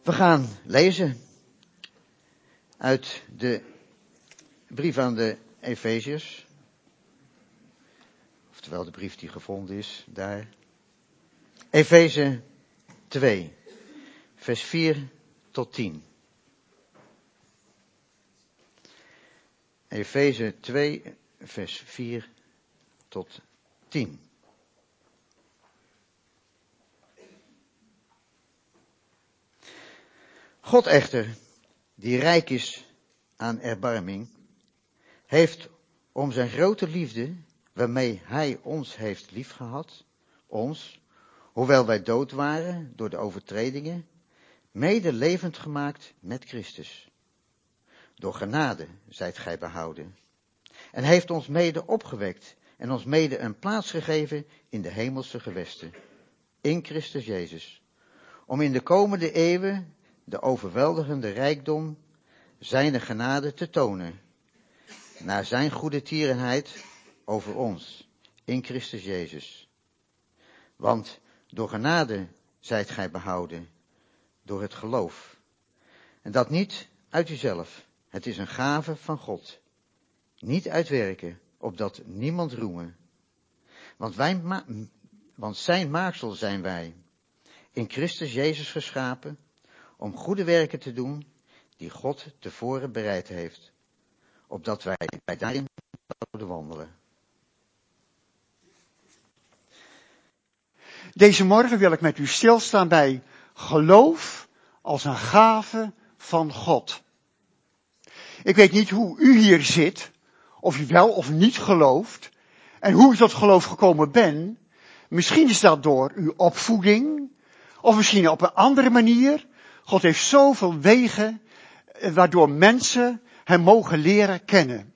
We gaan lezen uit de brief aan de Efeziërs, oftewel de brief die gevonden is daar. Efeze 2, vers 4 tot 10. Efeze 2, vers 4 tot 10. God echter, die rijk is aan erbarming, heeft om zijn grote liefde, waarmee hij ons heeft liefgehad, ons, hoewel wij dood waren door de overtredingen, mede levend gemaakt met Christus. Door genade zijt gij behouden. En heeft ons mede opgewekt en ons mede een plaats gegeven in de hemelse gewesten, in Christus Jezus, om in de komende eeuwen de overweldigende rijkdom zijner genade te tonen, naar zijn goede tierenheid over ons, in Christus Jezus. Want door genade zijt gij behouden, door het geloof. En dat niet uit uzelf, het is een gave van God. Niet uit werken, opdat niemand roeme. Want zijn maaksel zijn wij, in Christus Jezus geschapen, om goede werken te doen, die God tevoren bereid heeft, opdat wij daarin zouden wandelen. Deze morgen wil ik met u stilstaan bij geloof als een gave van God. Ik weet niet hoe u hier zit, of u wel of niet gelooft, en hoe u tot geloof gekomen bent. Misschien is dat door uw opvoeding, of misschien op een andere manier. God heeft zoveel wegen waardoor mensen hem mogen leren kennen.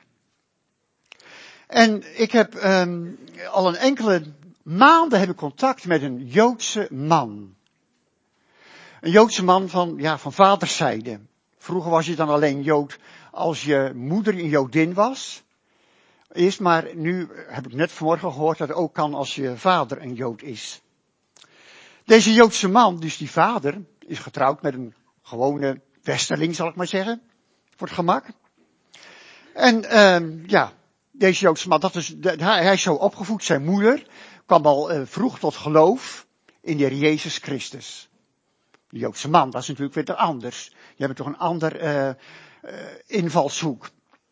En ik heb al een enkele maanden heb ik contact met een Joodse man. Een Joodse man van vaderszijde. Vroeger was je dan alleen Jood als je moeder een Jodin was. Maar nu heb ik net vanmorgen gehoord dat het ook kan als je vader een Jood is. Deze Joodse man, dus die vader, is getrouwd met een gewone westerling, zal ik maar zeggen. Voor het gemak. En deze Joodse man, hij is zo opgevoed. Zijn moeder kwam al vroeg tot geloof in de Heer Jezus Christus. De Joodse man, dat is natuurlijk weer anders. Je hebt toch een ander invalshoek.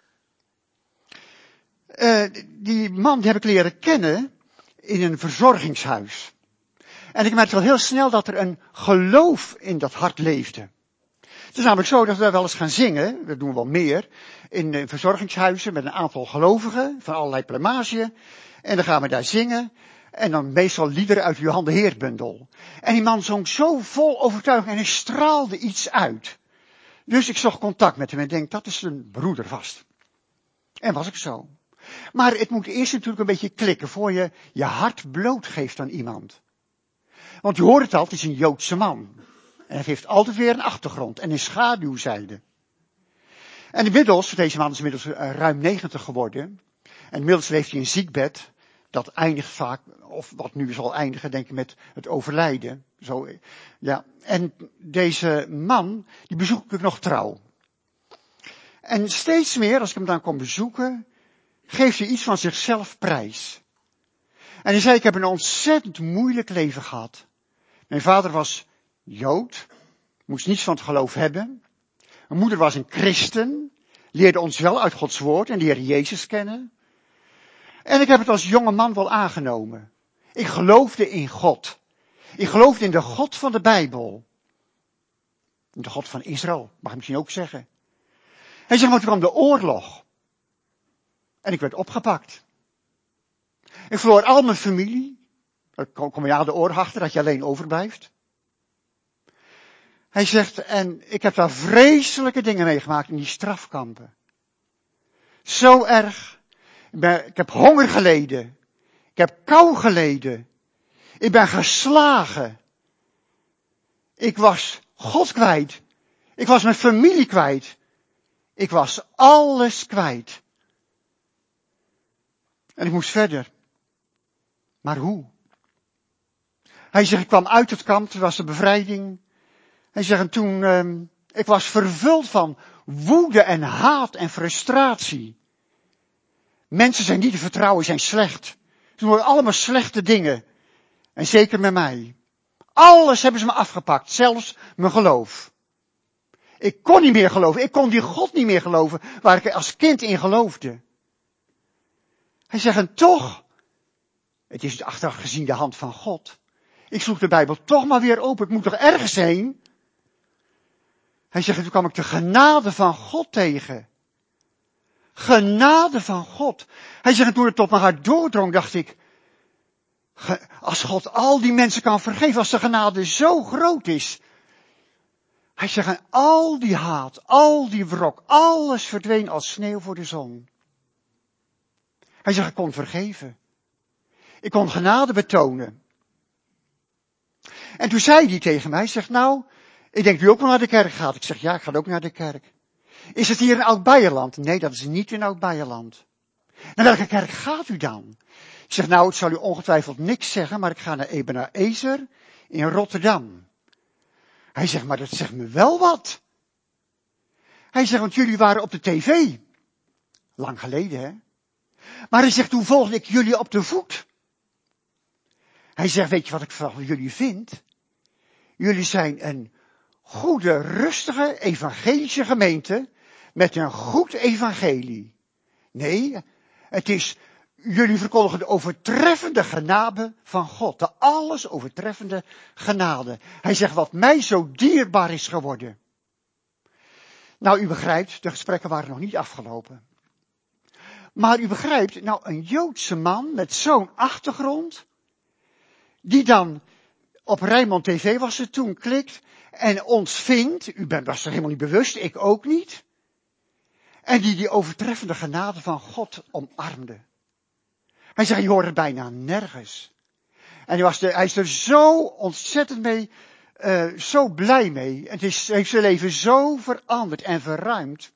Die man die heb ik leren kennen in een verzorgingshuis. En ik merkte al heel snel dat er een geloof in dat hart leefde. Het is namelijk zo dat we wel eens gaan zingen, dat doen we wel meer, in verzorgingshuizen met een aantal gelovigen van allerlei plumage. En dan gaan we daar zingen. En dan meestal liederen uit Johan de Heerbundel. En die man zong zo vol overtuiging en hij straalde iets uit. Dus ik zocht contact met hem en denk, dat is een broeder vast. En was ik zo. Maar het moet eerst natuurlijk een beetje klikken voor je je hart blootgeeft aan iemand. Want je hoort het al, het is een Joodse man. En hij heeft altijd weer een achtergrond en een schaduwzijde. En inmiddels, deze man is inmiddels ruim 90 geworden. En inmiddels leeft hij in een ziekbed. Dat eindigt vaak, of wat nu zal eindigen, denk ik, met het overlijden. Zo, ja. En deze man, die bezoek ik nog trouw. En steeds meer, als ik hem dan kom bezoeken, geeft hij iets van zichzelf prijs. En hij zei, ik heb een ontzettend moeilijk leven gehad. Mijn vader was Jood, moest niets van het geloof hebben. Mijn moeder was een christen, leerde ons wel uit Gods woord en de Heer Jezus kennen. En ik heb het als jonge man wel aangenomen. Ik geloofde in God. Ik geloofde in de God van de Bijbel. De God van Israël, mag ik misschien ook zeggen. Hij zegt, maar toen kwam de oorlog. En ik werd opgepakt. Ik verloor al mijn familie. Er kom je aan de oorlog achter dat je alleen overblijft. Hij zegt, en ik heb daar vreselijke dingen meegemaakt in die strafkampen. Zo erg. Ik heb honger geleden. Ik heb kou geleden. Ik ben geslagen. Ik was God kwijt. Ik was mijn familie kwijt. Ik was alles kwijt. En ik moest verder. Maar hoe? Hij zegt, ik kwam uit het kamp, het was de bevrijding. Hij zegt, en toen, ik was vervuld van woede en haat en frustratie. Mensen zijn niet te vertrouwen, zijn slecht. Ze doen allemaal slechte dingen. En zeker met mij. Alles hebben ze me afgepakt, zelfs mijn geloof. Ik kon niet meer geloven, ik kon die God niet meer geloven, waar ik als kind in geloofde. Hij zegt, en toch, het is achteraf gezien de hand van God. Ik sloeg de Bijbel toch maar weer open, ik moet toch ergens heen? Hij zegt, toen kwam ik de genade van God tegen. Genade van God. Hij zegt, en toen het tot mijn hart doordrong, dacht ik, als God al die mensen kan vergeven, als de genade zo groot is. Hij zegt, en al die haat, al die wrok, alles verdween als sneeuw voor de zon. Hij zegt, ik kon vergeven. Ik kon genade betonen. En toen zei hij tegen mij, hij zegt, nou, ik denk u ook wel naar de kerk gaat. Ik zeg, ja, ik ga ook naar de kerk. Is het hier in Oud-Beierland? Nee, dat is niet in Oud-Beierland. Naar welke kerk gaat u dan? Ik zeg, nou, het zal u ongetwijfeld niks zeggen, maar ik ga naar Ebenezer in Rotterdam. Hij zegt, maar dat zegt me wel wat. Hij zegt, want jullie waren op de tv. Lang geleden, hè? Maar hij zegt, toen volgde ik jullie op de voet. Hij zegt, weet je wat ik van jullie vind? Jullie zijn een goede, rustige, evangelische gemeente met een goed evangelie. Nee, het is, jullie verkondigen de overtreffende genade van God. De alles overtreffende genade. Hij zegt, wat mij zo dierbaar is geworden. Nou, u begrijpt, de gesprekken waren nog niet afgelopen. Maar u begrijpt, nou, een Joodse man met zo'n achtergrond, die dan op Rijnmond TV was het toen, klikt en ons vindt, was er helemaal niet bewust, ik ook niet, en die overtreffende genade van God omarmde. Hij zegt, je hoort het bijna nergens. En hij is er zo ontzettend mee, zo blij mee. Het heeft zijn leven zo veranderd en verruimd.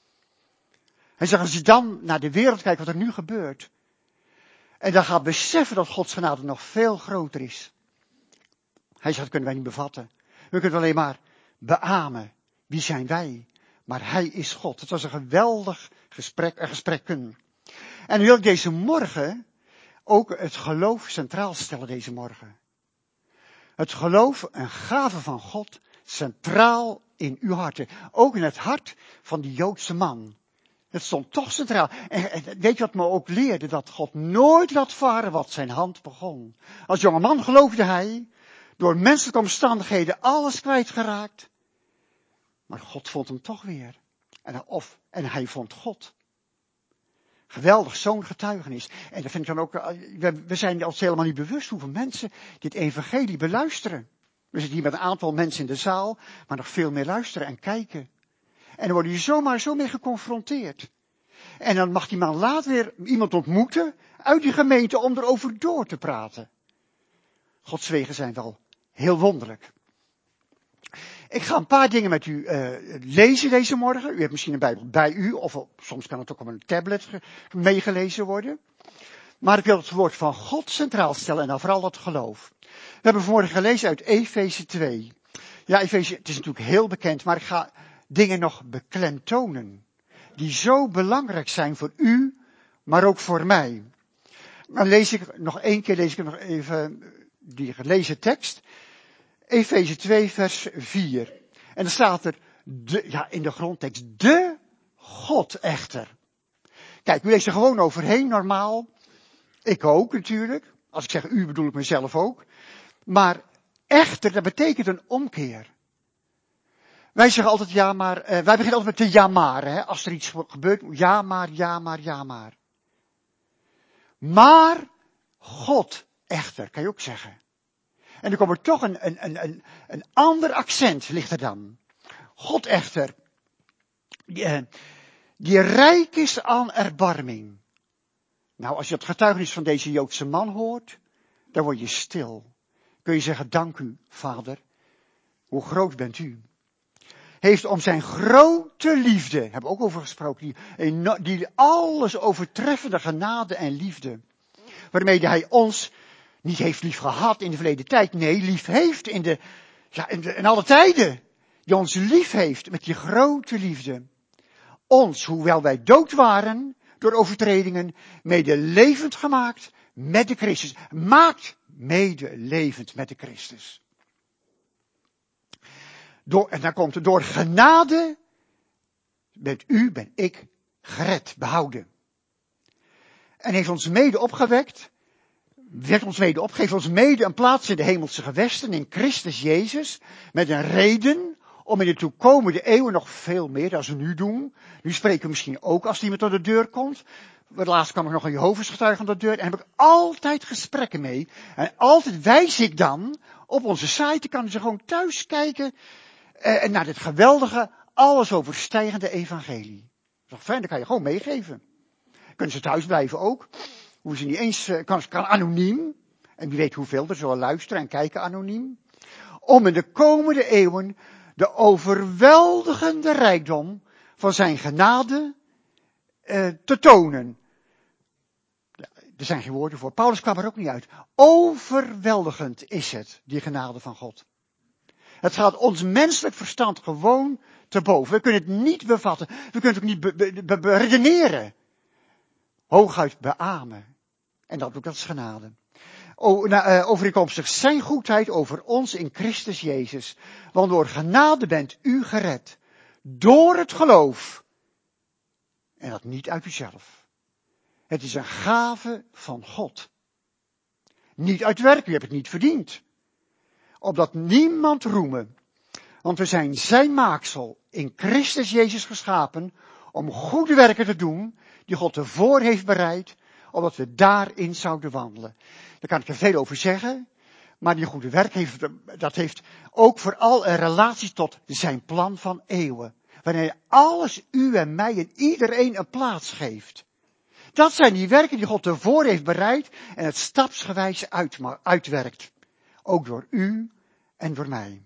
Hij zegt, als je dan naar de wereld kijkt wat er nu gebeurt, en dan gaat beseffen dat Gods genade nog veel groter is. Hij zegt, dat kunnen wij niet bevatten. We kunnen alleen maar beamen. Wie zijn wij? Maar hij is God. Het was een geweldig gesprekken. En nu wil ik deze morgen ook het geloof centraal stellen deze morgen. Het geloof, een gave van God, centraal in uw harten. Ook in het hart van die Joodse man. Het stond toch centraal. En weet je wat me ook leerde? Dat God nooit laat varen wat zijn hand begon. Als jonge man geloofde hij, door menselijke omstandigheden alles kwijtgeraakt. Maar God vond hem toch weer. En hij vond God. Geweldig, zo'n getuigenis. En dat vind ik dan ook, we zijn ons helemaal niet bewust hoeveel mensen dit evangelie beluisteren. We zitten hier met een aantal mensen in de zaal, maar nog veel meer luisteren en kijken. En dan word je zomaar zo mee geconfronteerd. En dan mag die man later weer iemand ontmoeten uit die gemeente om erover door te praten. Gods wegen zijn wel heel wonderlijk. Ik ga een paar dingen met u lezen deze morgen. U hebt misschien een Bijbel bij u, of soms kan het ook op een tablet meegelezen worden. Maar ik wil het woord van God centraal stellen en dan vooral het geloof. We hebben vanmorgen gelezen uit Efeze 2. Ja, Efeze, het is natuurlijk heel bekend, maar ik ga dingen nog beklemtonen. Die zo belangrijk zijn voor u, maar ook voor mij. Dan lees ik nog even die gelezen tekst. Efeze 2 vers 4. En dan staat er, in de grondtekst, de God echter. Kijk, u leest er gewoon overheen, normaal. Ik ook natuurlijk. Als ik zeg u, bedoel ik mezelf ook. Maar echter, dat betekent een omkeer. Wij zeggen altijd ja maar, wij beginnen altijd met de ja maar, hè, als er iets gebeurt. Ja maar, ja maar, ja maar. Maar God echter, kan je ook zeggen. En er komt er toch een ander accent, ligt er dan. God echter, die rijk is aan erbarming. Nou, als je het getuigenis van deze Joodse man hoort, dan word je stil. Kun je zeggen, dank u, Vader. Hoe groot bent u? Heeft om zijn grote liefde, hebben we ook over gesproken, die alles overtreffende genade en liefde, waarmee hij ons niet heeft lief gehad in de verleden tijd, nee, lief heeft in alle tijden. Die ons lief heeft met die grote liefde. Ons, hoewel wij dood waren door overtredingen, mede levend gemaakt met de Christus. Maakt mede levend met de Christus. En dan komt het, door genade ben ik gered, behouden. En heeft ons mede opgewekt, geeft ons mede een plaats in de hemelse gewesten in Christus Jezus, met een reden om in de toekomende eeuwen nog veel meer dan we nu doen. Nu spreken we misschien ook als iemand aan de deur komt. Laatst kwam ik nog een Jehovah's getuige aan de deur en heb ik altijd gesprekken mee. En altijd wijs ik dan op onze site, kan ze gewoon thuis kijken naar dit geweldige, alles overstijgende evangelie. Dat is toch fijn, dat kan je gewoon meegeven. Kunnen ze thuis blijven ook. Hoe ze niet eens, kan anoniem. En wie weet hoeveel er zullen luisteren en kijken anoniem. Om in de komende eeuwen de overweldigende rijkdom van zijn genade te tonen. Er zijn geen woorden voor. Paulus kwam er ook niet uit. Overweldigend is het, die genade van God. Het gaat ons menselijk verstand gewoon te boven. We kunnen het niet bevatten. We kunnen het ook niet beredeneren. Hooguit beamen. En dat is genade. Overeenkomstig zijn goedheid over ons in Christus Jezus. Want door genade bent u gered. Door het geloof. En dat niet uit uzelf. Het is een gave van God. Niet uit werk, u hebt het niet verdiend. Opdat niemand roemen. Want we zijn zijn maaksel in Christus Jezus geschapen om goede werken te doen die God ervoor heeft bereid, opdat we daarin zouden wandelen. Daar kan ik er veel over zeggen, maar die goede werk heeft ook vooral een relatie tot zijn plan van eeuwen. Wanneer alles u en mij en iedereen een plaats geeft. Dat zijn die werken die God ervoor heeft bereid en het stapsgewijs uitwerkt. Ook door u en door mij.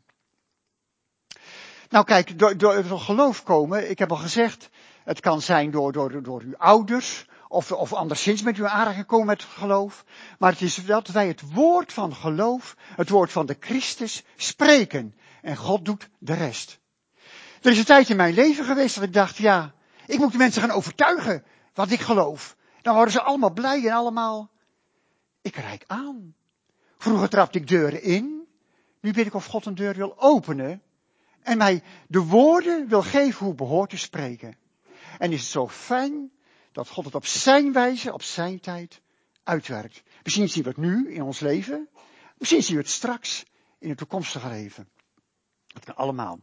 Nou kijk, door geloof komen, ik heb al gezegd, het kan zijn door uw ouders, of anderszins met u aangekomen met geloof. Maar het is dat wij het woord van geloof, het woord van de Christus, spreken. En God doet de rest. Er is een tijd in mijn leven geweest dat ik dacht, ja, ik moet de mensen gaan overtuigen wat ik geloof. Dan worden ze allemaal blij en allemaal, ik reik aan. Vroeger trapte ik deuren in, nu weet ik of God een deur wil openen. En mij de woorden wil geven hoe behoort te spreken. En is het zo fijn dat God het op zijn wijze, op zijn tijd uitwerkt. Misschien zien we het nu in ons leven. Misschien zien we het straks in het toekomstige leven. Dat kan allemaal.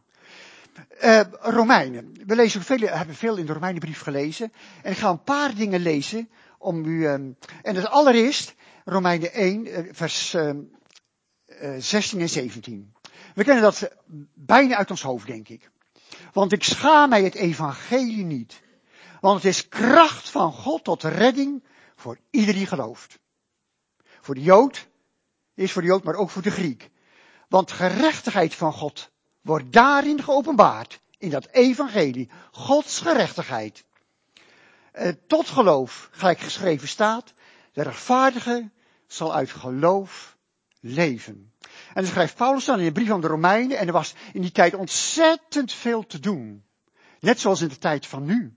Romeinen. We hebben veel in de Romeinenbrief gelezen. En ik ga een paar dingen lezen om u. En dat allereerst Romeinen 1, vers 16 en 17. We kennen dat bijna uit ons hoofd, denk ik. Want ik schaam mij het evangelie niet. Want het is kracht van God tot redding voor ieder die gelooft. Voor de Jood, maar ook voor de Griek. Want gerechtigheid van God wordt daarin geopenbaard. In dat evangelie. Gods gerechtigheid. Tot geloof, gelijk geschreven staat. De rechtvaardige zal uit geloof leven. En dan schrijft Paulus dan in de brief aan de Romeinen. En er was in die tijd ontzettend veel te doen. Net zoals in de tijd van nu.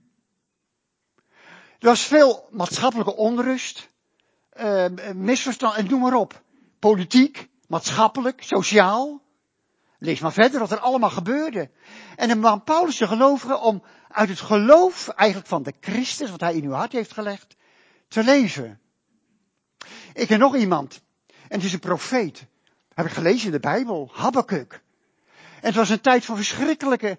Er was veel maatschappelijke onrust. Misverstand en noem maar op. Politiek, maatschappelijk, sociaal. Lees maar verder wat er allemaal gebeurde. En dan kwam Paulus de gelovigen om uit het geloof eigenlijk van de Christus, wat hij in uw hart heeft gelegd, te leven. Ik ken nog iemand. En het is een profeet. Heb ik gelezen in de Bijbel. Habakuk. En het was een tijd van verschrikkelijke,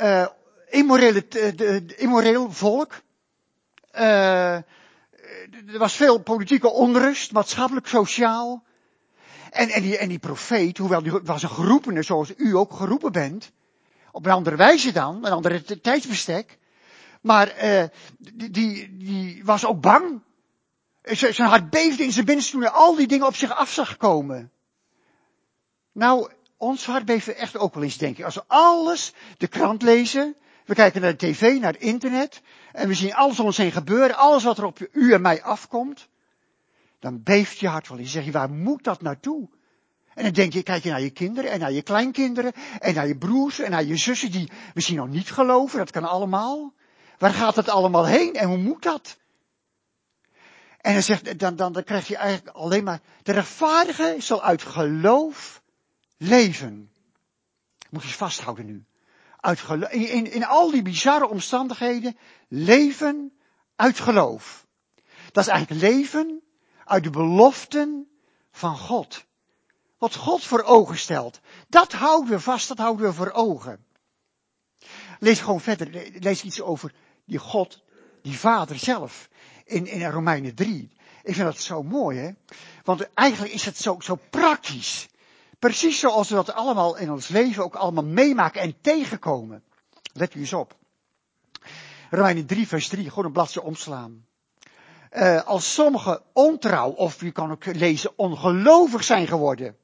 immoreel volk. Er was veel politieke onrust, maatschappelijk, sociaal. En die profeet, hoewel die was een geroepene zoals u ook geroepen bent. Op een andere wijze dan, een andere tijdsbestek. Maar die was ook bang. Zijn hart beefde in zijn binnenste toen hij al die dingen op zich af zag komen. Nou, ons hart beeft echt ook wel eens, denk ik. Als we alles, de krant lezen, we kijken naar de tv, naar het internet, en we zien alles om ons heen gebeuren, alles wat er op u en mij afkomt, dan beeft je hart wel eens. Dan zeg je, waar moet dat naartoe? En dan denk je, kijk je naar je kinderen en naar je kleinkinderen en naar je broers en naar je zussen die misschien nog niet geloven. Dat kan allemaal. Waar gaat het allemaal heen en hoe moet dat? En hij zegt, dan krijg je eigenlijk alleen maar, de rechtvaardige zal uit geloof leven. Moet je eens vasthouden nu. Uit geloof, in al die bizarre omstandigheden, leven uit geloof. Dat is eigenlijk leven uit de beloften van God. Wat God voor ogen stelt. Dat houden we vast, dat houden we voor ogen. Lees gewoon verder, lees iets over die God, die Vader zelf. In Romeinen 3. Ik vind dat zo mooi, hè. Want eigenlijk is het zo praktisch. Precies zoals we dat allemaal in ons leven ook allemaal meemaken en tegenkomen. Let u eens op. Romeinen 3 vers 3, gewoon een bladzijde omslaan. Als sommigen ontrouw, of je kan ook lezen ongelovig zijn geworden.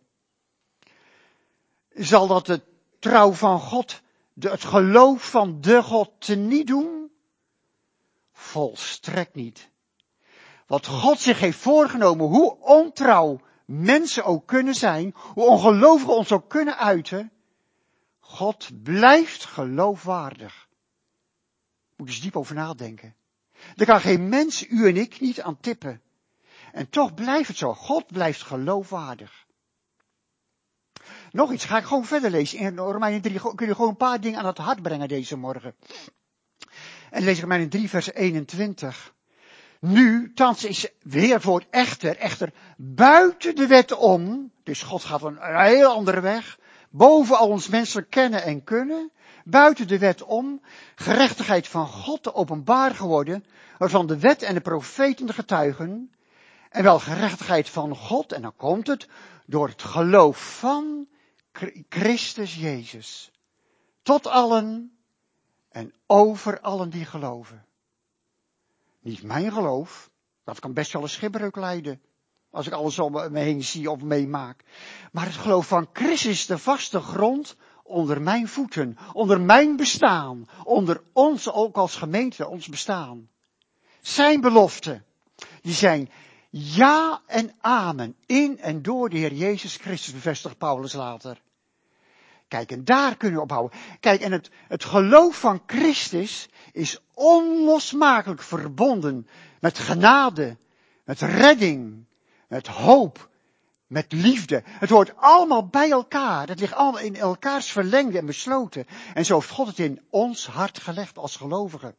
Zal dat de trouw van God, het geloof van de God teniet doen? Volstrekt niet. Wat God zich heeft voorgenomen, hoe ontrouw mensen ook kunnen zijn, hoe ongelovigen ons ook kunnen uiten, God blijft geloofwaardig. Moet je eens diep over nadenken. Er kan geen mens, u en ik, niet aan tippen. En toch blijft het zo. God blijft geloofwaardig. Nog iets, ga ik gewoon verder lezen. In Romeinen 3 kun je gewoon een paar dingen aan het hart brengen deze morgen. En lees ik Romeinen 3 vers 21. Nu, thans is weer het woord echter buiten de wet om. Dus God gaat een heel andere weg. Boven al ons menselijk kennen en kunnen. Buiten de wet om. Gerechtigheid van God te openbaar geworden. Waarvan de wet en de profeten de getuigen. En wel gerechtigheid van God. En dan komt het. Door het geloof van Christus Jezus. Tot allen. En over allen die geloven. Niet mijn geloof. Dat kan best wel een schipbreuk leiden. Als ik alles om me heen zie of meemaak. Maar het geloof van Christus is de vaste grond onder mijn voeten. Onder mijn bestaan. Onder ons ook als gemeente, ons bestaan. Zijn beloften. Die zijn ja en amen. In en door de Heer Jezus Christus, bevestigt Paulus later. Kijk, en daar kunnen we ophouden. Kijk, en het geloof van Christus is onlosmakelijk verbonden met genade, met redding, met hoop, met liefde. Het hoort allemaal bij elkaar. Het ligt allemaal in elkaars verlengde en besloten. En zo heeft God het in ons hart gelegd als gelovigen.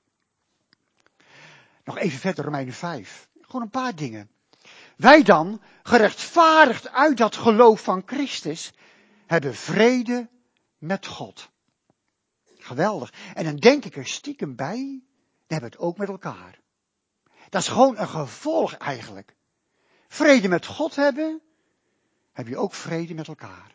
Nog even verder, Romeinen 5. Gewoon een paar dingen. Wij dan, gerechtvaardigd uit dat geloof van Christus, hebben vrede met God. Geweldig. En dan denk ik er stiekem bij, dan hebben we het ook met elkaar. Dat is gewoon een gevolg eigenlijk. Vrede met God hebben, heb je ook vrede met elkaar.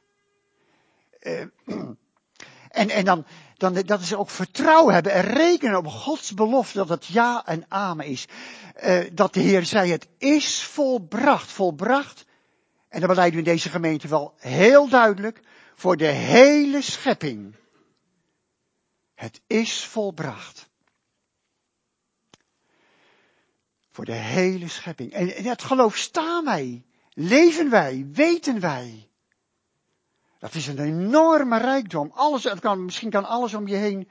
En dan, dat is ook vertrouwen hebben en rekenen op Gods belofte dat het ja en amen is. Dat de Heer zei, het is volbracht. En dat beleiden we in deze gemeente wel heel duidelijk, voor de hele schepping. Het is volbracht. Voor de hele schepping. En in het geloof staan wij, leven wij, weten wij. Dat is een enorme rijkdom. Misschien kan alles om je heen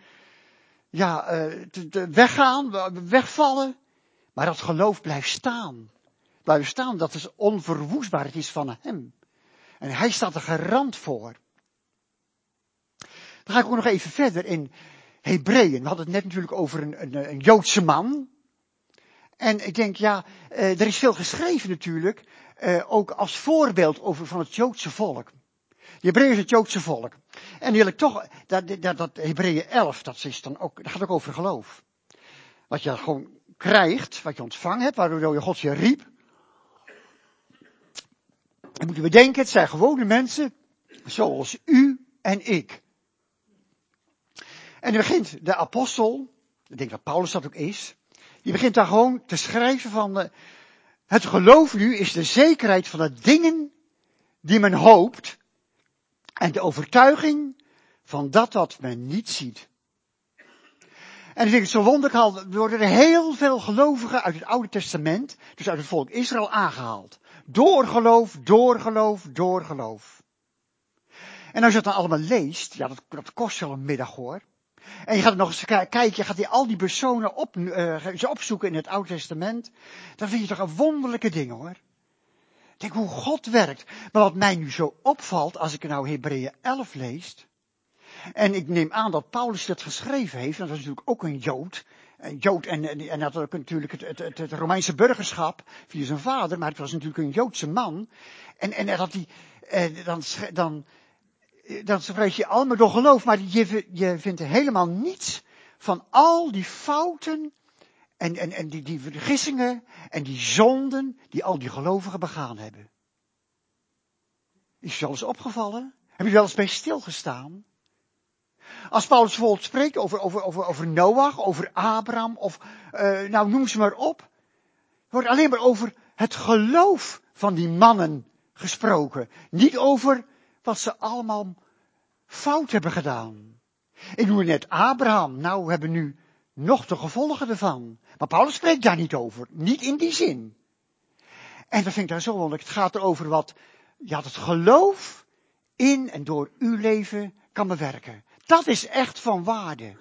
weggaan, wegvallen. Maar dat geloof blijft staan. Blijft staan, dat is onverwoestbaar. Het is van hem. En hij staat er garant voor. Dan ga ik ook nog even verder in Hebreeën. We hadden het net natuurlijk over een Joodse man. En ik denk, er is veel geschreven natuurlijk, ook als voorbeeld van het Joodse volk. De Hebreeën is het Joodse volk. En wil ik toch, dat Hebreeën 11, dat gaat ook over geloof. Wat je gewoon krijgt, wat je ontvangen hebt, waardoor je God je riep. En moeten we denken, het zijn gewone mensen, zoals u en ik. En dan begint de apostel, ik denk dat Paulus dat ook is, die begint daar gewoon te schrijven van, het geloof nu is de zekerheid van de dingen die men hoopt, en de overtuiging van dat wat men niet ziet. En ik vind het zo wonderlijk, er worden er heel veel gelovigen uit het Oude Testament, dus uit het volk Israël aangehaald. Door geloof, door geloof, door geloof. En als je dat dan allemaal leest, ja, dat kost wel een middag hoor. En je gaat nog eens kijken, je gaat al die personen opzoeken in het Oude Testament. Dan vind je toch een wonderlijke dingen hoor. Denk hoe God werkt. Maar wat mij nu zo opvalt, als ik nou Hebreeën 11 lees. En ik neem aan dat Paulus dat geschreven heeft, want dat is natuurlijk ook een Jood. Een Jood en had ook natuurlijk het Romeinse burgerschap via zijn vader, maar het was natuurlijk een Joodse man. En dat hij, dan spreek je allemaal door geloof, maar je vindt helemaal niets van al die fouten en die vergissingen en die zonden die al die gelovigen begaan hebben. Is je wel eens opgevallen? Heb je wel eens bij stilgestaan? Als Paulus bijvoorbeeld spreekt over Noach, over Abraham, of nou noem ze maar op. Er wordt alleen maar over het geloof van die mannen gesproken. Niet over wat ze allemaal fout hebben gedaan. Ik noem net Abraham. Nou, we hebben nu nog de gevolgen ervan. Maar Paulus spreekt daar niet over. Niet in die zin. En dat vind ik daar zo wonderlijk. Het gaat erover wat het geloof in en door uw leven kan bewerken. Dat is echt van waarde.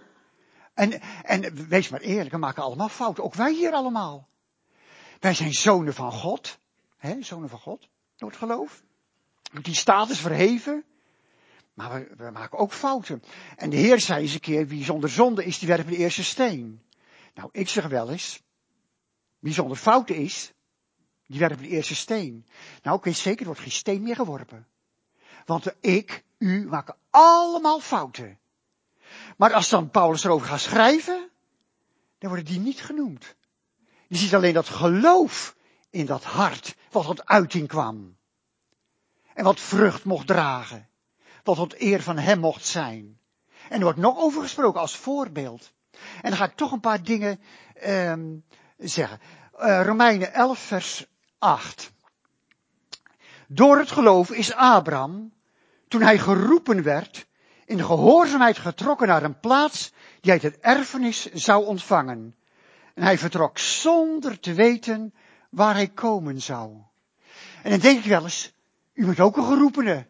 En wees maar eerlijk, we maken allemaal fouten. Ook wij hier allemaal. Wij zijn zonen van God. Zonen van God. Door het geloof. Die status verheven. Maar we maken ook fouten. En de Heer zei eens een keer, wie zonder zonde is, die werpt de eerste steen. Nou, ik zeg wel eens, wie zonder fouten is, die werpt de eerste steen. Nou, ik weet zeker, er wordt geen steen meer geworpen. Want u maken allemaal fouten. Maar als dan Paulus erover gaat schrijven, dan worden die niet genoemd. Je ziet alleen dat geloof in dat hart, wat tot uiting kwam. En wat vrucht mocht dragen. Wat tot eer van hem mocht zijn. En er wordt nog over gesproken als voorbeeld. En dan ga ik toch een paar dingen zeggen. Romeinen 11 vers 8. Door het geloof is Abraham, toen hij geroepen werd, in de gehoorzaamheid getrokken naar een plaats die hij tot erfenis zou ontvangen. En hij vertrok zonder te weten waar hij komen zou. En dan denk ik wel eens, u bent ook een geroepene.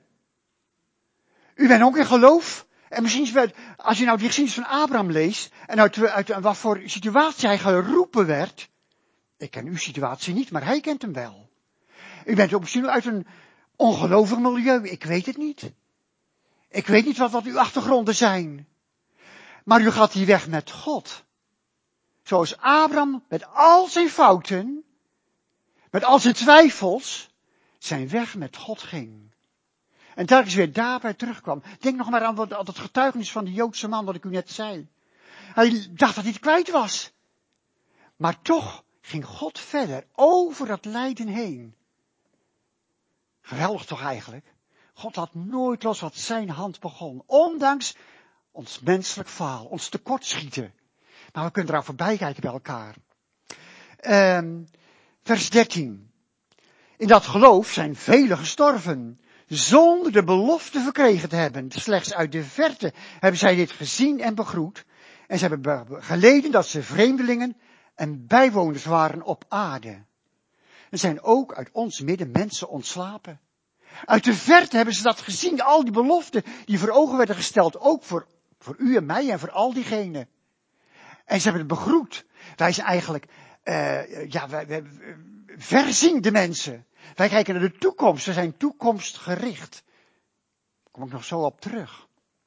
U bent ook in geloof. En misschien, als je nou die geschiedenis van Abraham leest, en uit wat voor situatie hij geroepen werd. Ik ken uw situatie niet, maar hij kent hem wel. U bent ook misschien uit een ongelovig milieu, ik weet het niet. Ik weet niet wat uw achtergronden zijn. Maar u gaat die weg met God. Zoals Abraham met al zijn fouten, met al zijn twijfels, zijn weg met God ging. En telkens weer daarbij terugkwam. Denk nog maar aan het getuigenis van die Joodse man, wat ik u net zei. Hij dacht dat hij het kwijt was. Maar toch ging God verder over dat lijden heen. Geweldig toch eigenlijk? God had nooit los wat zijn hand begon. Ondanks ons menselijk faal, ons tekortschieten. Maar we kunnen eraan voorbij kijken bij elkaar. Vers 13. In dat geloof zijn velen gestorven, zonder de belofte verkregen te hebben. Slechts uit de verte hebben zij dit gezien en begroet. En ze hebben geleden dat ze vreemdelingen en bijwoners waren op aarde. Er zijn ook uit ons midden mensen ontslapen. Uit de verte hebben ze dat gezien, al die beloften die voor ogen werden gesteld, ook voor u en mij en voor al diegenen. En ze hebben het begroet. Wij zijn eigenlijk, wij verziende mensen. Wij kijken naar de toekomst, we zijn toekomstgericht. Daar kom ik nog zo op terug.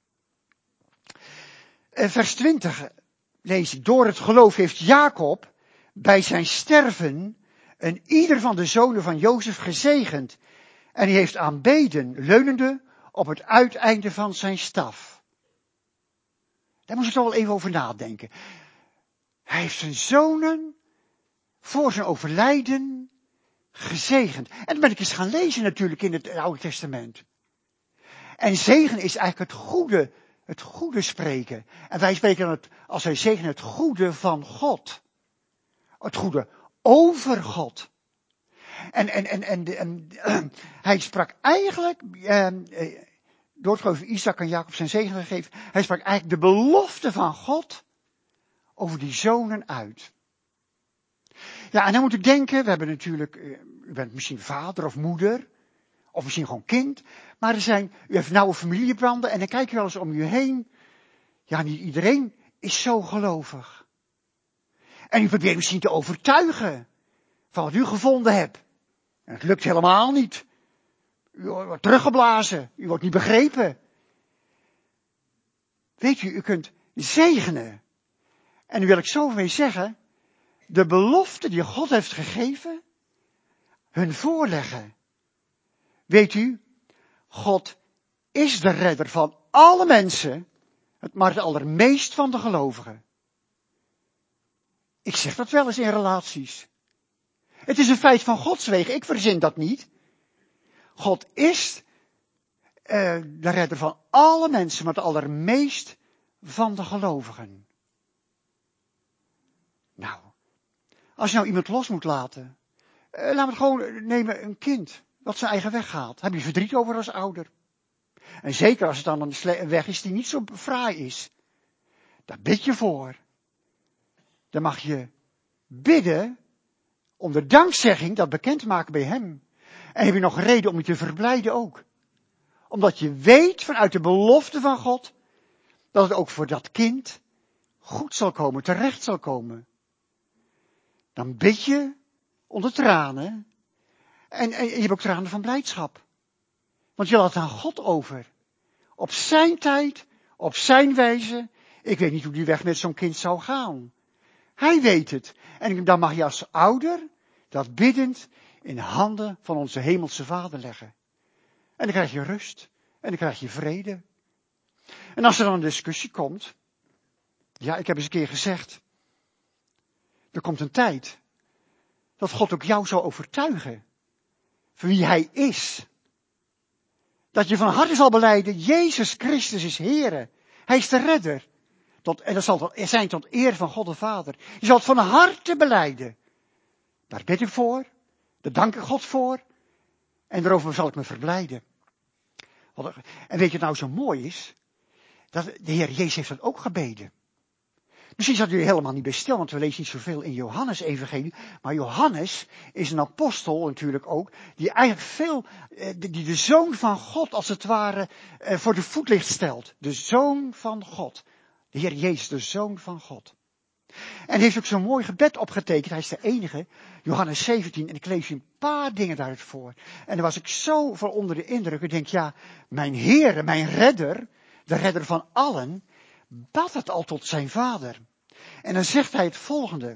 Vers 20 lees ik, door het geloof heeft Jacob bij zijn sterven een ieder van de zonen van Jozef gezegend. En hij heeft aanbeden, leunende op het uiteinde van zijn staf. Daar moet je toch wel even over nadenken. Hij heeft zijn zonen voor zijn overlijden gezegend. En dan ben ik eens gaan lezen natuurlijk in het Oude Testament. En zegen is eigenlijk het goede spreken. En wij spreken dan als wij zegenen het goede van God. Het goede over God. En hij sprak eigenlijk, door het geloof van Isaac en Jacob zijn zegen gegeven, hij sprak eigenlijk de belofte van God over die zonen uit. Ja, en dan moet ik denken, we hebben natuurlijk, u bent misschien vader of moeder, of misschien gewoon kind, maar u heeft nauwe familiebanden en dan kijk je wel eens om u heen. Ja, niet iedereen is zo gelovig. En u probeert misschien te overtuigen van wat u gevonden hebt. En het lukt helemaal niet. U wordt teruggeblazen, u wordt niet begrepen. Weet u kunt zegenen. En nu wil ik zo mee zeggen, de belofte die God heeft gegeven, hun voorleggen. Weet u, God is de redder van alle mensen, maar het allermeest van de gelovigen. Ik zeg dat wel eens in relaties. Het is een feit van Gods wegen, ik verzin dat niet. God is de redder van alle mensen, maar het allermeest van de gelovigen. Nou, als je nou iemand los moet laten, laat me het gewoon nemen, een kind dat zijn eigen weg gaat. Heb je verdriet over als ouder. En zeker als het dan een weg is die niet zo fraai is. Daar bid je voor. Dan mag je bidden om de dankzegging dat bekendmaken bij hem. En heb je nog reden om je te verblijden ook. Omdat je weet vanuit de belofte van God, dat het ook voor dat kind goed zal komen, terecht zal komen. Dan bid je onder tranen. En je hebt ook tranen van blijdschap. Want je laat het aan God over. Op zijn tijd, op zijn wijze. Ik weet niet hoe die weg met zo'n kind zou gaan. Hij weet het. En dan mag je als ouder dat biddend in de handen van onze hemelse Vader leggen. En dan krijg je rust. En dan krijg je vrede. En als er dan een discussie komt. Ja, ik heb eens een keer gezegd. Er komt een tijd dat God ook jou zal overtuigen van wie hij is. Dat je van harte zal belijden, Jezus Christus is Heere. Hij is de redder. En dat zal zijn tot eer van God de Vader. Je zal het van harte belijden. Daar bid ik voor. Daar dank ik God voor. En daarover zal ik me verblijden. En weet je wat nou zo mooi is? Dat de Heer Jezus heeft dat ook gebeden. Misschien zat u helemaal niet bij stil, want we lezen niet zoveel in Johannes evangelie. Maar Johannes is een apostel natuurlijk ook, die eigenlijk die de Zoon van God als het ware voor de voetlicht stelt. De Zoon van God. De Heer Jezus, de Zoon van God. En heeft ook zo'n mooi gebed opgetekend. Hij is de enige. Johannes 17. En ik lees je een paar dingen daaruit voor. En dan was ik zo van onder de indruk. Ik denk, ja, mijn Heer, mijn redder, de redder van allen, bad het al tot zijn Vader. En dan zegt hij het volgende.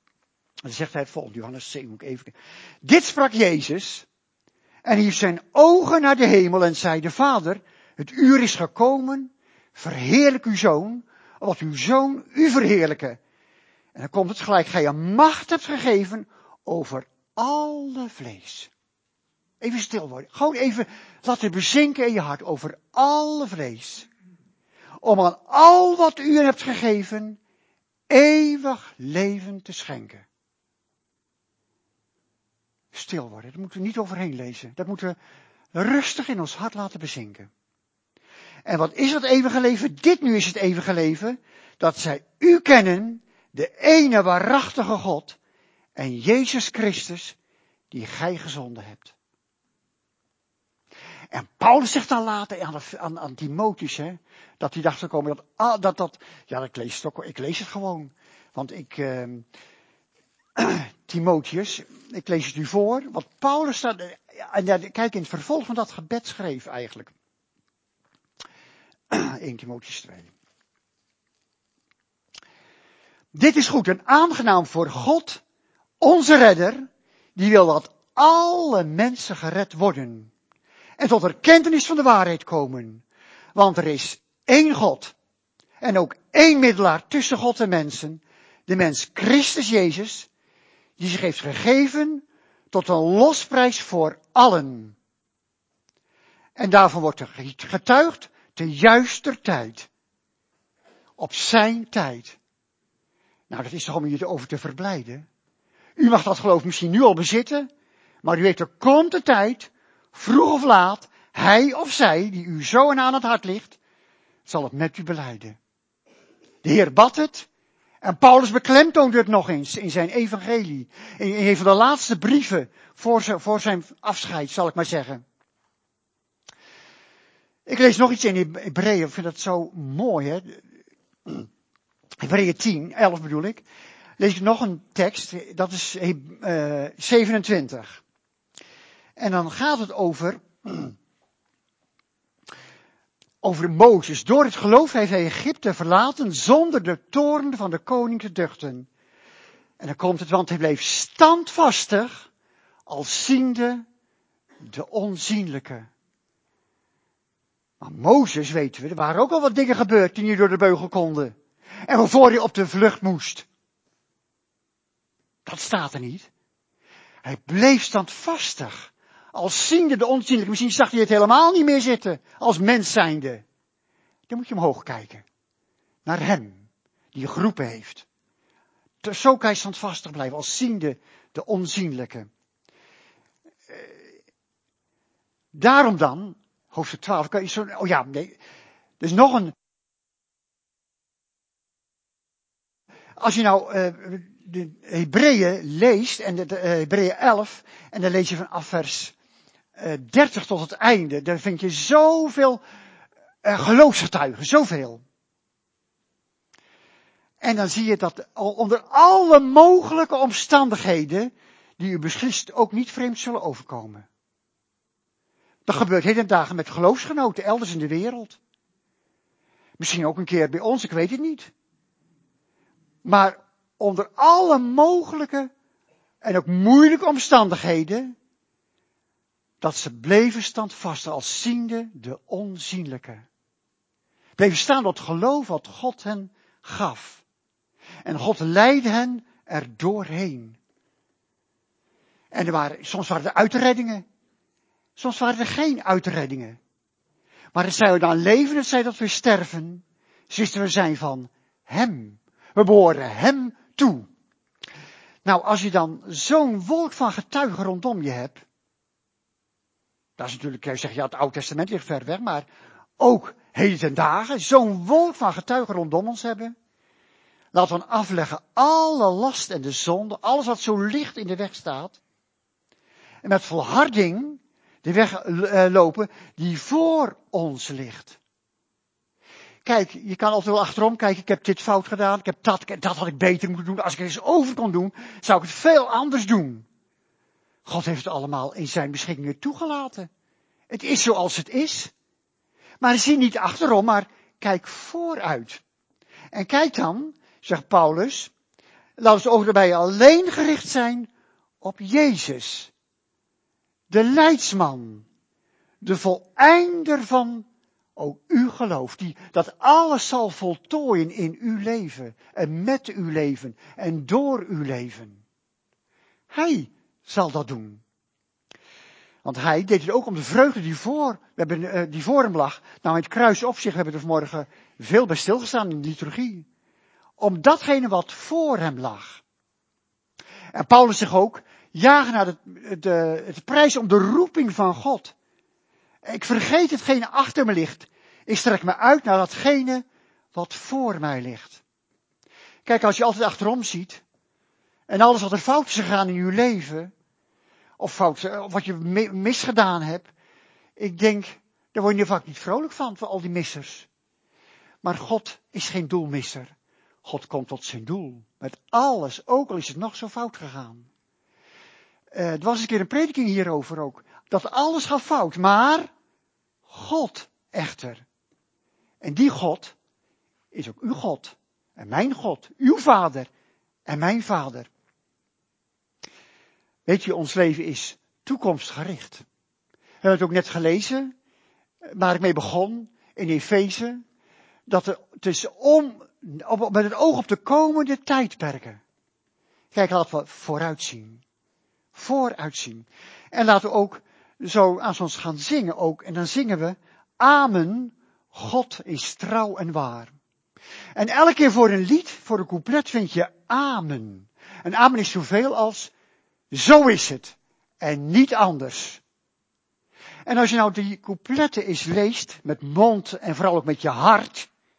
Johannes 7, moet ik even. Dit sprak Jezus. En hief zijn ogen naar de hemel en zei, de Vader, het uur is gekomen. Verheerlijk uw Zoon, opdat uw Zoon u verheerlijke. En dan komt het gelijk, gij hem macht hebt gegeven over alle vlees. Even stil worden. Gewoon even laten bezinken in je hart over alle vlees. Om aan al wat u hebt gegeven, eeuwig leven te schenken. Stil worden, daar moeten we niet overheen lezen. Dat moeten we rustig in ons hart laten bezinken. En wat is dat eeuwige leven? Dit nu is het eeuwige leven. Dat zij u kennen, de ene waarachtige God en Jezus Christus, die gij gezonden hebt. En Paulus zegt dan later aan Timotheus, dat hij dacht te komen ik lees het gewoon. Want Timotheus, ik lees het u voor, wat Paulus staat, en kijk in het vervolg van dat gebed schreef eigenlijk. 1 Timotheus 2. Dit is goed en aangenaam voor God, onze redder, die wil dat alle mensen gered worden. En tot erkentenis van de waarheid komen. Want er is één God. En ook één middelaar tussen God en mensen. De mens Christus Jezus. Die zich heeft gegeven tot een losprijs voor allen. En daarvan wordt er getuigd te juister tijd. Op zijn tijd. Nou, dat is toch om je over te verblijden. U mag dat geloof misschien nu al bezitten. Maar u weet, er komt de tijd, vroeg of laat, hij of zij, die u zo en aan het hart ligt, zal het met u belijden. De Heer bad het, En Paulus beklemtoont het nog eens in zijn evangelie. In een van de laatste brieven voor zijn afscheid, zal ik maar zeggen. Ik lees nog iets in Hebreeën, ik vind dat zo mooi, hè. Hebreeën 10, 11 bedoel ik. Lees ik nog een tekst, dat is 27. En dan gaat het over Mozes. Door het geloof heeft hij Egypte verlaten zonder de toorn van de koning te duchten. En dan komt het, want hij bleef standvastig als ziende de onzienlijke. Maar Mozes, weten we, er waren ook al wat dingen gebeurd die niet door de beugel konden. En waarvoor hij op de vlucht moest. Dat staat er niet. Hij bleef standvastig. Als ziende de onzienlijke. Misschien zag hij het helemaal niet meer zitten. Als mens zijnde. Dan moet je omhoog kijken. Naar hem. Die geroepen heeft. Zo kan je standvastig blijven. Als ziende de onzienlijke. Daarom dan. Hoofdstuk 12. Kan je zo, oh ja, nee. Er is nog een. Als je nou de Hebreeën leest. En de Hebreeën 11. En dan lees je vanaf vers 30 tot het einde. Daar vind je zoveel geloofsgetuigen. Zoveel. En dan zie je dat onder alle mogelijke omstandigheden. Die u beslist ook niet vreemd zullen overkomen. Dat gebeurt heden dagen met geloofsgenoten elders in de wereld. Misschien ook een keer bij ons, ik weet het niet. Maar onder alle mogelijke en ook moeilijke omstandigheden. Dat ze bleven standvastig als ziende de onzienlijke. Bleven staan door het geloof wat God hen gaf. En God leidde hen er doorheen. En soms waren er uitreddingen. Soms waren er geen uitreddingen. Maar het zij we dan leven, het zij dat we sterven. Wisten we zijn van hem. We behoren hem toe. Nou, als je dan zo'n wolk van getuigen rondom je hebt. Dat is natuurlijk, je zegt, ja, het Oude Testament ligt ver weg, maar ook heden ten dagen, zo'n wolk van getuigen rondom ons hebben. Laten we afleggen alle last en de zonde, alles wat zo licht in de weg staat. En met volharding de weg lopen die voor ons ligt. Kijk, je kan altijd wel achterom kijken, ik heb dit fout gedaan, ik heb dat had ik beter moeten doen. Als ik er eens over kon doen, zou ik het veel anders doen. God heeft het allemaal in zijn beschikkingen toegelaten. Het is zoals het is. Maar zie niet achterom, maar kijk vooruit. En kijk dan, zegt Paulus, laat ons ogen erbij alleen gericht zijn op Jezus. De leidsman, de voleinder van ook uw geloof, die dat alles zal voltooien in uw leven en met uw leven en door uw leven. Hij zal dat doen. Want hij deed het ook om de vreugde die voor hem lag. Nou, het kruis op zich, we hebben er vanmorgen veel bij stilgestaan in de liturgie. Om datgene wat voor hem lag. En Paulus zegt ook, jagen naar het prijs om de roeping van God. Ik vergeet hetgene achter me ligt. Ik strek me uit naar datgene wat voor mij ligt. Kijk, als je altijd achterom ziet. En alles wat er fout is gegaan in je leven. Of wat je misgedaan hebt. Ik denk, daar word je vaak niet vrolijk van al die missers. Maar God is geen doelmisser. God komt tot zijn doel. Met alles, ook al is het nog zo fout gegaan. Er was een keer een prediking hierover ook. Dat alles gaat fout, maar God echter. En die God is ook uw God. En mijn God, uw vader en mijn vader. Weet je, ons leven is toekomstgericht. We hebben het ook net gelezen, waar ik mee begon, in Efeze. Dat het is met het oog op de komende tijdperken. Kijk, laten we vooruitzien. Vooruitzien. En laten we ook zo aan ons gaan zingen ook. En dan zingen we, Amen, God is trouw en waar. En elke keer voor een lied, voor een couplet vind je Amen. En Amen is zoveel als, zo is het. En niet anders. En als je nou die coupletten eens leest, met mond en vooral ook met je hart.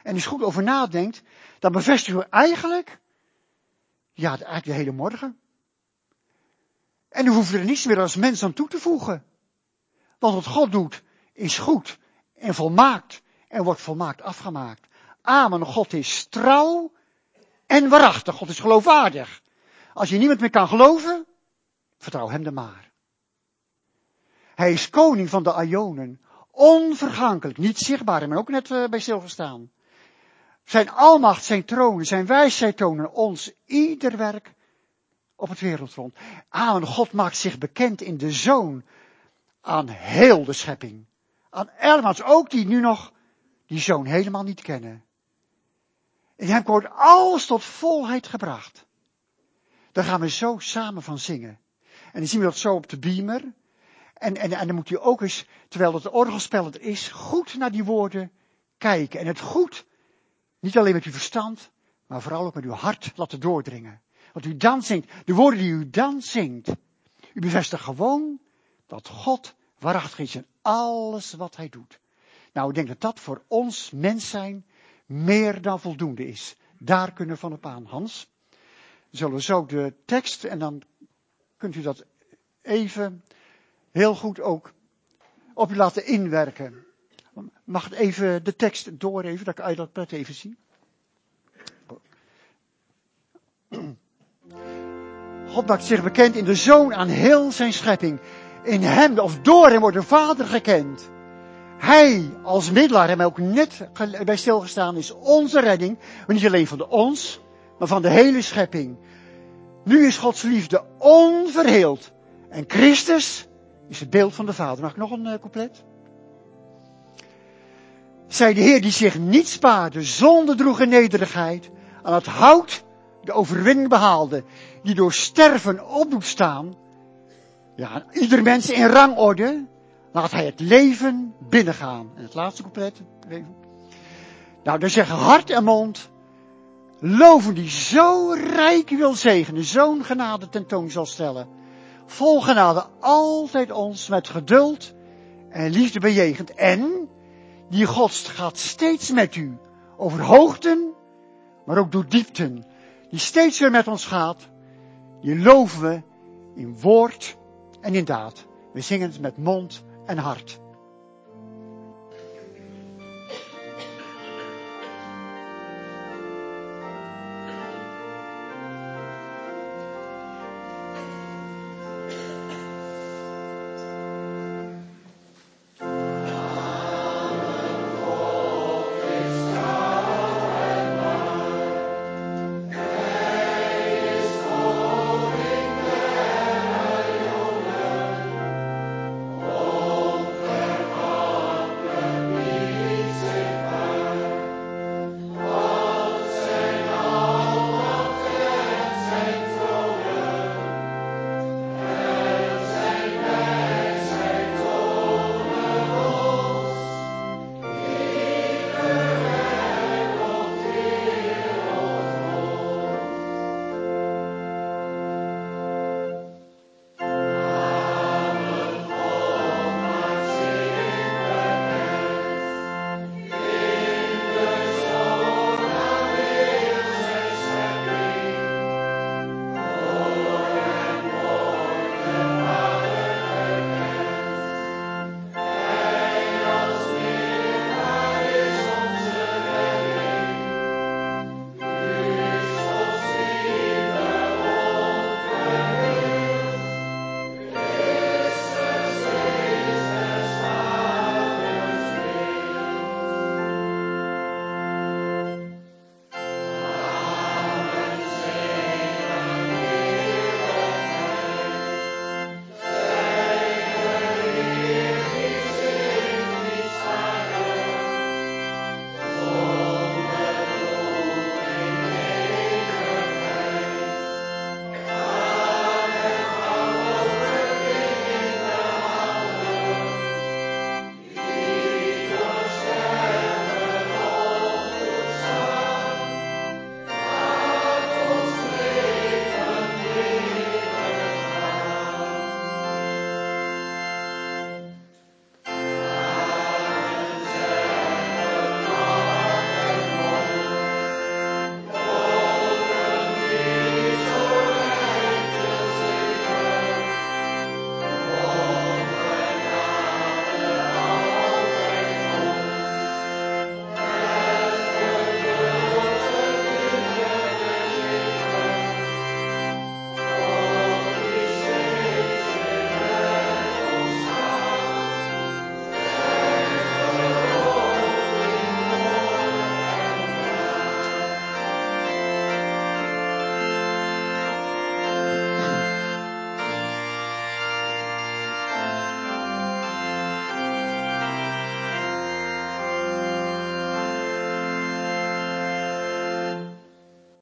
en eens goed over nadenkt, dan bevestigt u eigenlijk de hele morgen. En u hoeft er niets meer als mens aan toe te voegen. Want wat God doet, is goed en volmaakt en wordt volmaakt afgemaakt. Amen, God is trouw en waarachtig. God is geloofwaardig. Als je niemand meer kan geloven, vertrouw hem dan maar. Hij is koning van de aionen. Onvergankelijk, niet zichtbaar, maar ook net bij stilgestaan. Zijn almacht, zijn troon, zijn wijsheid tonen ons ieder werk op het wereldrond. Amen, God maakt zich bekend in de Zoon aan heel de schepping. Aan allemaal, ook die nu nog die Zoon helemaal niet kennen. In hem wordt alles tot volheid gebracht. Daar gaan we zo samen van zingen. En dan zien we dat zo op de beamer. En dan moet u ook eens, terwijl het orgelspel er is, goed naar die woorden kijken. En het goed, niet alleen met uw verstand, maar vooral ook met uw hart laten doordringen. Wat u dan zingt, de woorden die u dan zingt. U bevestigt gewoon dat God waarachtig is in alles wat hij doet. Nou, ik denk dat dat voor ons mens zijn meer dan voldoende is. Daar kunnen we van op aan. Hans, we zullen zo de tekst en dan kunt u dat even heel goed ook op u laten inwerken. Mag het even de tekst door even, dat ik dat even zie. God maakt zich bekend in de Zoon aan heel zijn schepping. In hem, of door hem, wordt de Vader gekend. Hij als middelaar, hebben we ook net bij stilgestaan, is onze redding. Maar niet alleen van ons, maar van de hele schepping. Nu is Gods liefde onverheeld. En Christus is het beeld van de Vader. Mag ik nog een couplet? Zij de Heer die zich niet spaarde, zonde droeg in nederigheid, aan het hout de overwinning behaalde, die door sterven op doet staan. Ja, ieder mens in rangorde, laat hij het leven binnengaan. En het laatste couplet. Nou, dan zeggen hart en mond, loven die zo rijk wil zegenen, zo'n genade tentoon zal stellen. Vol genade altijd ons met geduld en liefde bejegend. En die God gaat steeds met u over hoogten, maar ook door diepten. Die steeds weer met ons gaat. Die loven we in woord en in daad. We zingen het met mond en hart.